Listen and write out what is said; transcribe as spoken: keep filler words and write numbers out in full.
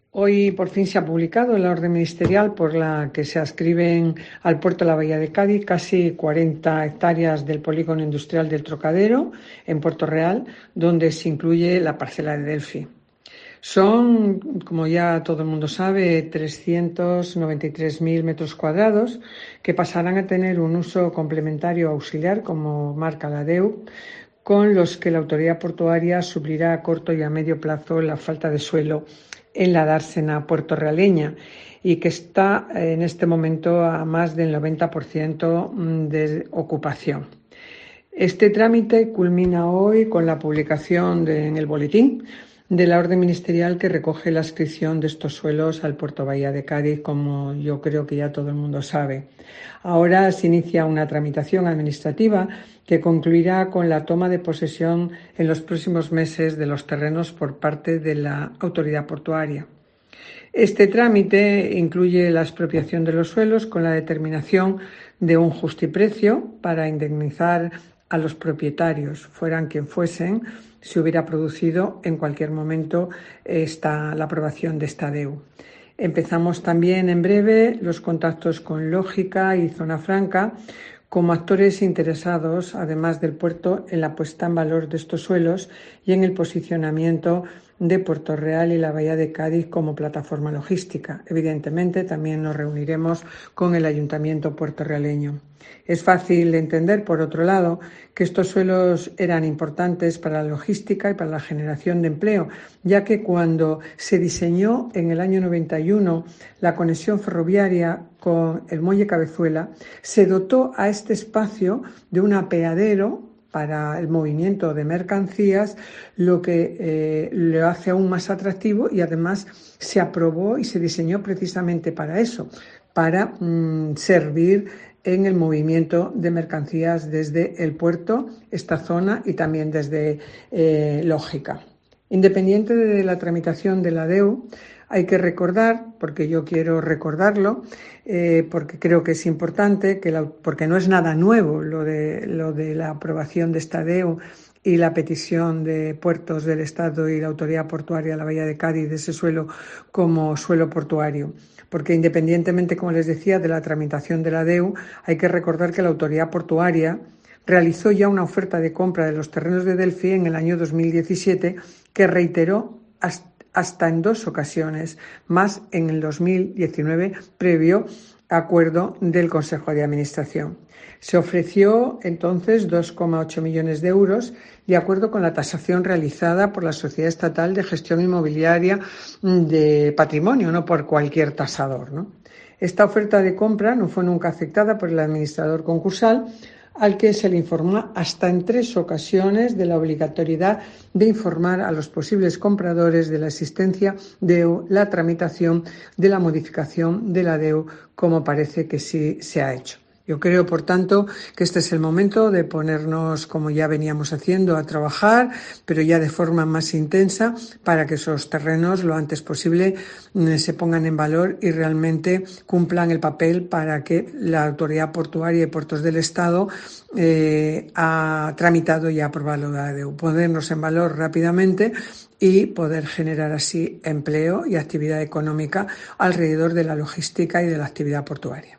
Hoy por fin se ha publicado la orden ministerial por la que se adscriben al puerto de la Bahía de Cádiz casi cuarenta hectáreas del polígono industrial del Trocadero en Puerto Real, donde se incluye la parcela de Delphi. Son, como ya todo el mundo sabe, trescientos noventa y tres mil metros cuadrados que pasarán a tener un uso complementario auxiliar, como marca la D E U, con los que la autoridad portuaria suplirá a corto y a medio plazo la falta de suelo en la dársena puertorrealeña y que está en este momento a más del noventa por ciento de ocupación. Este trámite culmina hoy con la publicación de, en el boletín de la orden ministerial que recoge la adscripción de estos suelos al puerto Bahía de Cádiz, como yo creo que ya todo el mundo sabe. Ahora se inicia una tramitación administrativa que concluirá con la toma de posesión en los próximos meses de los terrenos por parte de la autoridad portuaria. Este trámite incluye la expropiación de los suelos con la determinación de un justiprecio para indemnizar a los propietarios, fueran quien fuesen, si hubiera producido en cualquier momento esta, la aprobación de esta D E U. Empezamos también en breve los contactos con Lógica y Zona Franca como actores interesados, además del puerto, en la puesta en valor de estos suelos y en el posicionamiento de Puerto Real y la Bahía de Cádiz como plataforma logística. Evidentemente, también nos reuniremos con el Ayuntamiento puertorrealeño. Es fácil de entender, por otro lado, que estos suelos eran importantes para la logística y para la generación de empleo, ya que cuando se diseñó en el año noventa y uno la conexión ferroviaria con el muelle Cabezuela, se dotó a este espacio de un apeadero para el movimiento de mercancías, lo que eh, lo hace aún más atractivo, y además se aprobó y se diseñó precisamente para eso, para mm, servir en el movimiento de mercancías desde el puerto, esta zona, y también desde eh, Lógica. Independiente de la tramitación de la D E U, hay que recordar, porque yo quiero recordarlo, eh, porque creo que es importante, que la, porque no es nada nuevo lo de, lo de la aprobación de esta D E U y la petición de Puertos del Estado y la Autoridad Portuaria de la Bahía de Cádiz de ese suelo como suelo portuario. Porque independientemente, como les decía, de la tramitación de la D E U, hay que recordar que la Autoridad Portuaria realizó ya una oferta de compra de los terrenos de Delphi en el año dos mil diecisiete, que reiteró hasta hasta en dos ocasiones, más en el dos mil diecinueve, previo acuerdo del Consejo de Administración. Se ofreció entonces dos coma ocho millones de euros, de acuerdo con la tasación realizada por la Sociedad Estatal de Gestión Inmobiliaria de Patrimonio, no por cualquier tasador, ¿no? Esta oferta de compra no fue nunca aceptada por el administrador concursal, al que se le informó hasta en tres ocasiones de la obligatoriedad de informar a los posibles compradores de la existencia de la tramitación de la modificación de la D E U, como parece que sí se ha hecho. Yo creo, por tanto, que este es el momento de ponernos, como ya veníamos haciendo, a trabajar, pero ya de forma más intensa, para que esos terrenos lo antes posible se pongan en valor y realmente cumplan el papel para que la Autoridad Portuaria y Puertos del Estado eh, ha tramitado y ha aprobado la D E U. Ponernos en valor rápidamente y poder generar así empleo y actividad económica alrededor de la logística y de la actividad portuaria.